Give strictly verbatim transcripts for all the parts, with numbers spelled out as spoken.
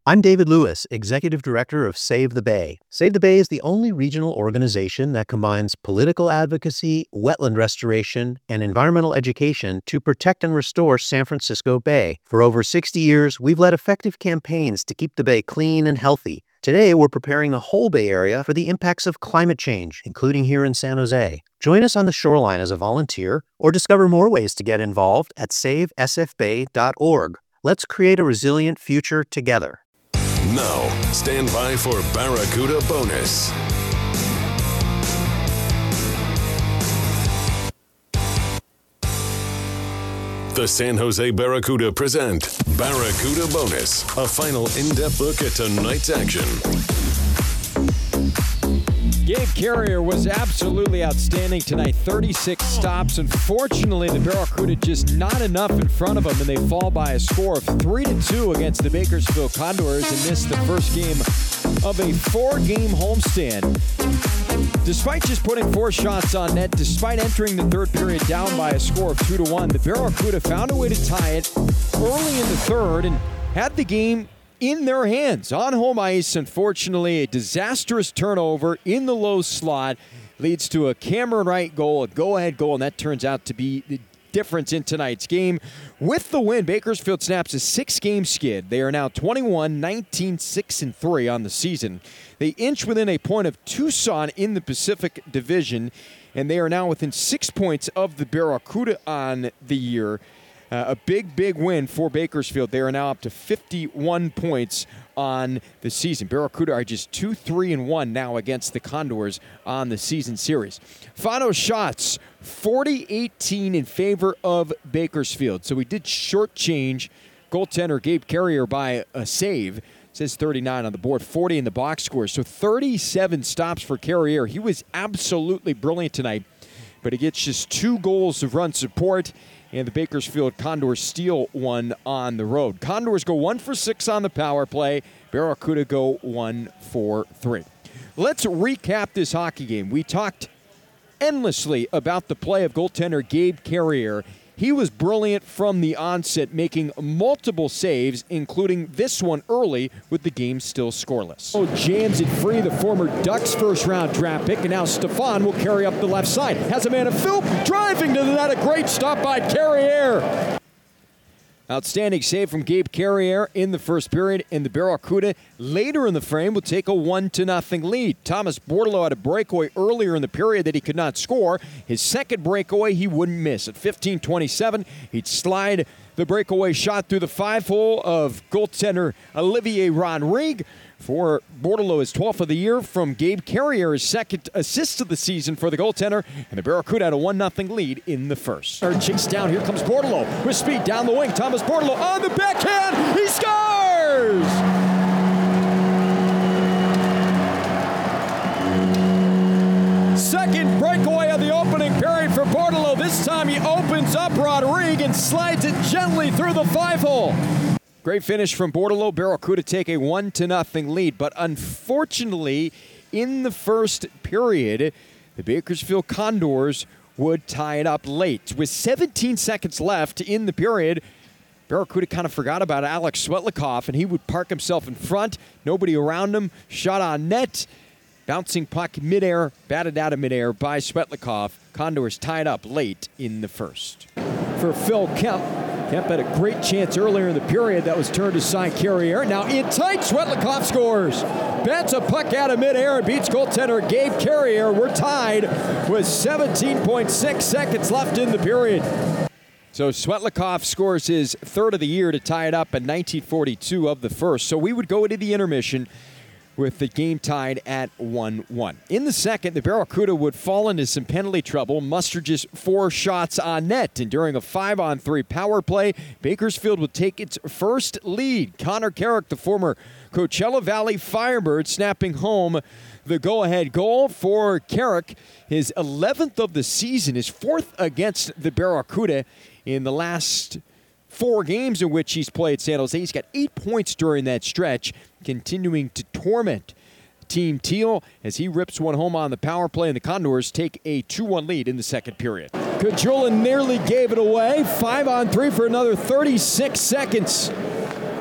I'm David Lewis, Executive Director of Save the Bay. Save the Bay is the only regional organization that combines political advocacy, wetland restoration, and environmental education to protect and restore San Francisco Bay. For over sixty years, we've led effective campaigns to keep the Bay clean and healthy. Today, we're preparing the whole Bay Area for the impacts of climate change, including here in San Jose. Join us on the shoreline as a volunteer or discover more ways to get involved at save s f bay dot org. Let's create a resilient future together. Now, stand by for Barracuda Bonus. The San Jose Barracuda present Barracuda Bonus, a final in-depth look at tonight's action. Gabe Carrier was absolutely outstanding tonight. thirty-six stops. Unfortunately, the Barracuda just not enough in front of them, and they fall by a score of three to two against the Bakersfield Condors and miss the first game of a four-game homestand. Despite just putting four shots on net, despite entering the third period down by a score of two to one, the Barracuda found a way to tie it early in the third and had the game in their hands on home ice. Unfortunately, a disastrous turnover in the low slot leads to a Cameron Wright goal, a go-ahead goal, and that turns out to be the difference in tonight's game. With the win, Bakersfield snaps a six-game skid. They are now twenty-one, nineteen, six, and three on the season. They inch within a point of Tucson in the Pacific Division, and they are now within six points of the Barracuda on the year. Uh, a big, big win for Bakersfield. They are now up to fifty-one points on the season. Barracuda are just two, three, and one now against the Condors on the season series. Final shots, forty eighteen in favor of Bakersfield. So we did shortchange goaltender Gabe Carrier by a save. It says thirty-nine on the board, forty in the box score. So thirty-seven stops for Carrier. He was absolutely brilliant tonight, but he gets just two goals of run support. And the Bakersfield Condors steal one on the road. Condors go one for six on the power play. Barracuda go one for three. Let's recap this hockey game. We talked endlessly about the play of goaltender Gabe Carrier. He was brilliant from the onset, making multiple saves, including this one early with the game still scoreless. Oh, jams it free, the former Ducks first-round draft pick, and now Stefan will carry up the left side. Has a man of Phil driving to the net. A great stop by Carrier. Outstanding save from Gabe Carrier in the first period, and the Barracuda later in the frame will take a one to nothing lead. Thomas Bordeleau had a breakaway earlier in the period that he could not score. His second breakaway he wouldn't miss. At fifteen twenty-seven, he'd slide the breakaway shot through the five-hole of goaltender Olivier Rodrigue. For Bordeleau, his twelfth of the year from Gabe Carrier, his second assist of the season for the goaltender, and the Barracuda had a one nothing lead in the first. Chase down, here comes Bordeleau with speed down the wing. Thomas Bordeleau on the backhand, he scores! Second breakaway of the opening period for Bordeleau. This time he opens up Rodrigue and slides it gently through the five-hole. Great finish from Bordeleau. Barracuda take a one to nothing lead, but unfortunately, in the first period, the Bakersfield Condors would tie it up late. With seventeen seconds left in the period, Barracuda kind of forgot about Alex Svetlikov, and he would park himself in front. Nobody around him. Shot on net. Bouncing puck midair, batted out of midair by Svetlikov. Condors tied up late in the first. For Phil Kemp. Kemp had a great chance earlier in the period that was turned aside Carrier. Now in tight, Svetlikov scores. Bats a puck out of midair and beats goaltender Gabe Carrier. We're tied with seventeen point six seconds left in the period. So Svetlikov scores his third of the year to tie it up at nineteen forty-two of the first. So we would go into the intermission with the game tied at one one. In the second, the Barracuda would fall into some penalty trouble, muster just four shots on net, and during a five on three power play, Bakersfield would take its first lead. Connor Carrick, the former Coachella Valley Firebird, snapping home the go-ahead goal for Carrick, his eleventh of the season, his fourth against the Barracuda in the last four games in which he's played San Jose. He's got eight points during that stretch, continuing to torment Team Teal as he rips one home on the power play, and the Condors take a two one lead in the second period. Kajula nearly gave it away. Five on three for another thirty-six seconds.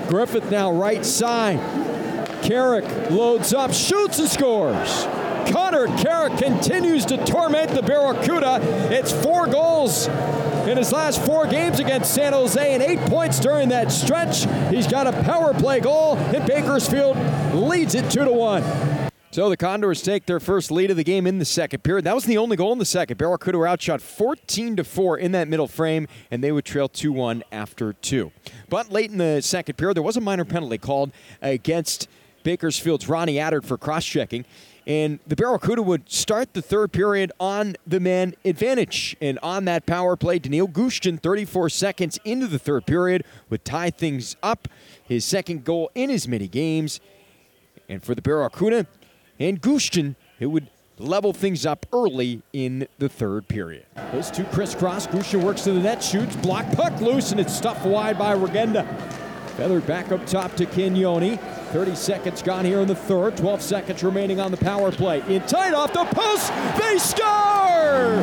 Griffith now right side. Carrick loads up, shoots and scores. Connor Carrick continues to torment the Barracuda. It's four goals in his last four games against San Jose and eight points during that stretch. He's got a power play goal, and Bakersfield leads it two to one. So the Condors take their first lead of the game in the second period. That was the only goal in the second. Barracuda were outshot fourteen to four in that middle frame, and they would trail two one after two. But late in the second period, there was a minor penalty called against Bakersfield's Ronnie Addard for cross-checking. And the Barracuda would start the third period on the man advantage. And on that power play, Daniil Gushchin, thirty-four seconds into the third period, would tie things up. His second goal in his many games. And for the Barracuda and Gushchin, it would level things up early in the third period. Those two crisscross. Gushchin works to the net, shoots, block, puck loose, and it's stuffed wide by Regenda. Feathered back up top to Cagnoni. thirty seconds gone here in the third. twelve seconds remaining on the power play. In tight off the post. They score!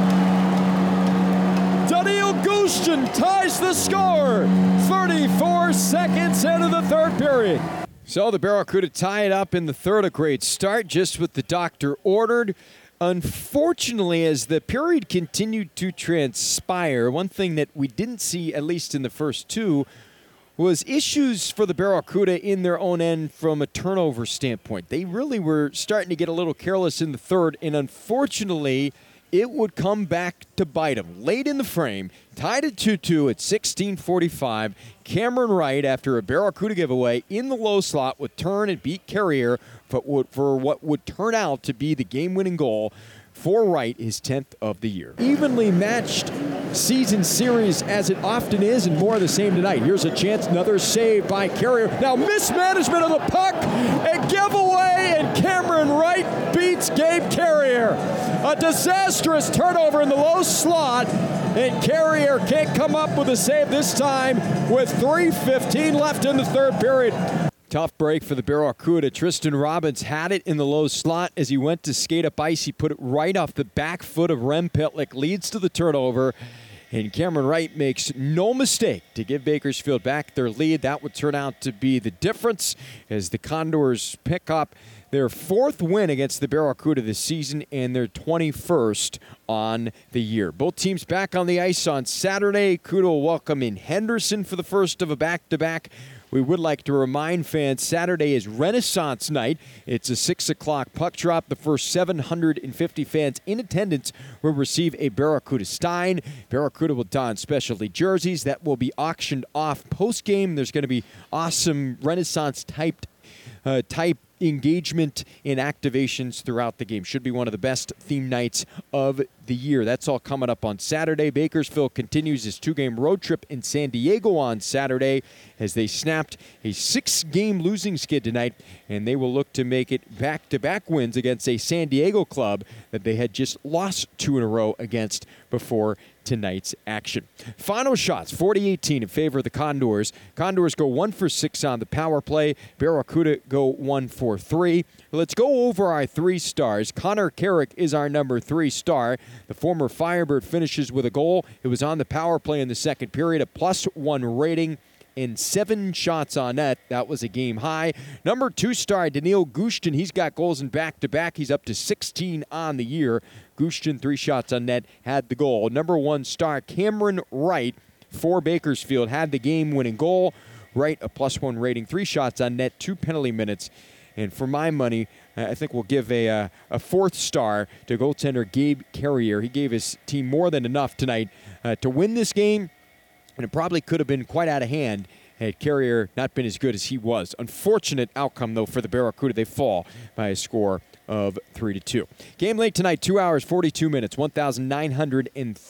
Daniil Gushchin ties the score. thirty-four seconds into the third period. So the Barracuda tie it up in the third. A great start, just what the doctor ordered. Unfortunately, as the period continued to transpire, one thing that we didn't see, at least in the first two, was issues for the Barracuda in their own end from a turnover standpoint. They really were starting to get a little careless in the third, and unfortunately, it would come back to bite them. Late in the frame, tied at two two at sixteen forty-five, Cameron Wright, after a Barracuda giveaway, in the low slot would turn and beat Carrier for, for what would turn out to be the game-winning goal for Wright, his tenth of the year. Evenly matched season series as it often is, and more of the same tonight. Here's a chance, another save by Carrier. Now mismanagement of the puck, a giveaway, and Cameron Wright beats Gabe Carrier. A disastrous turnover in the low slot, and Carrier can't come up with a save this time with three fifteen left in the third period. Tough break for the Barracuda. Tristan Robbins had it in the low slot. As he went to skate up ice, he put it right off the back foot of Rem Pitlick, leads to the turnover. And Cameron Wright makes no mistake to give Bakersfield back their lead. That would turn out to be the difference as the Condors pick up their fourth win against the Barracuda this season and their twenty-first on the year. Both teams back on the ice on Saturday. Cuda will welcome in Henderson for the first of a back-to-back. We would like to remind fans Saturday is Renaissance Night. It's a six o'clock puck drop. The first seven hundred fifty fans in attendance will receive a Barracuda Stein. Barracuda will don specialty jerseys that will be auctioned off post-game. There's going to be awesome Renaissance-type uh, type engagement and activations throughout the game. Should be one of the best theme nights of the year. That's all coming up on Saturday. Bakersfield continues his two-game road trip in San Diego on Saturday as they snapped a six-game losing skid tonight, and they will look to make it back-to-back wins against a San Diego club that they had just lost two in a row against before tonight's action. Final shots, forty eighteen in favor of the Condors. Condors go one for six on the power play. Barracuda go one for three. Let's go over our three stars. Connor Carrick is our number three star. The former Firebird finishes with a goal. It was on the power play in the second period, a plus one rating and seven shots on net. That was a game high. Number two star, Daniil Gushchin. He's got goals in back-to-back. He's up to sixteen on the year. Gushchin, three shots on net, had the goal. Number one star, Cameron Wright, for Bakersfield, had the game-winning goal. Wright, a plus one rating, three shots on net, two penalty minutes. And for my money, I think we'll give a, uh, a fourth star to goaltender Gabe Carrier. He gave his team more than enough tonight uh, to win this game, and it probably could have been quite out of hand had Carrier not been as good as he was. Unfortunate outcome, though, for the Barracuda. They fall by a score of three to two. Game late tonight, two hours, forty-two minutes, one thousand nine hundred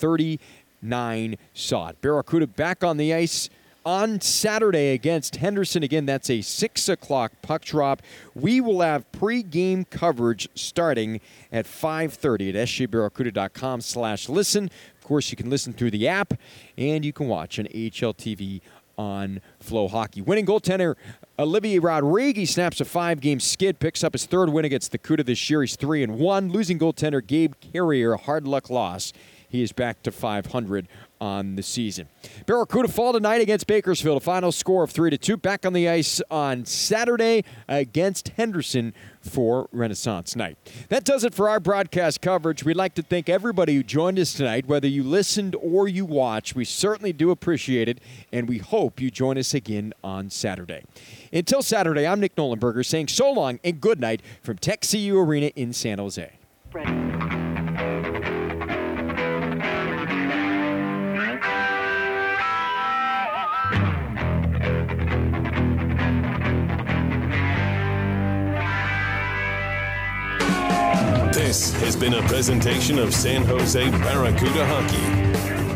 thirty-nine saw it. Barracuda back on the ice on Saturday against Henderson. Again, that's a six o'clock puck drop. We will have pre-game coverage starting at five thirty at s j barracuda dot com slash listen. Of course, you can listen through the app, and you can watch on A H L T V on Flow Hockey. Winning goaltender Olivier Rodriguez snaps a five-game skid, picks up his third win against the Cuda this year. He's three and one. Losing goaltender Gabe Carrier, a hard luck loss. He is back to five hundred on the season. Barracuda fall tonight against Bakersfield, a final score of three to two. Back on the ice on Saturday against Henderson for Renaissance Night. That does it for our broadcast coverage. We'd like to thank everybody who joined us tonight, whether you listened or you watched. We certainly do appreciate it, and we hope you join us again on Saturday. Until Saturday, I'm Nick Nolenberger saying so long and good night from Tech C U Arena in San Jose. This has been a presentation of San Jose Barracuda Hockey.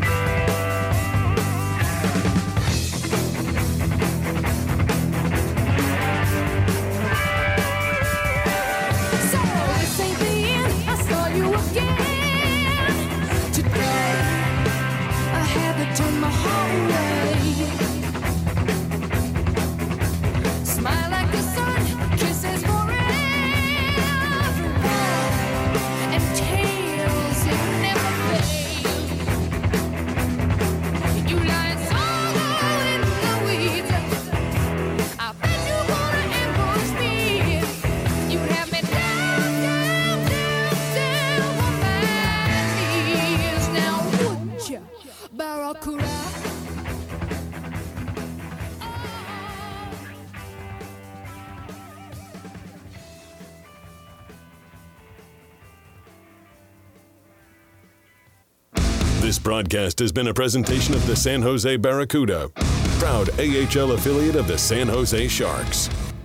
This broadcast has been a presentation of the San Jose Barracuda, proud A H L affiliate of the San Jose Sharks.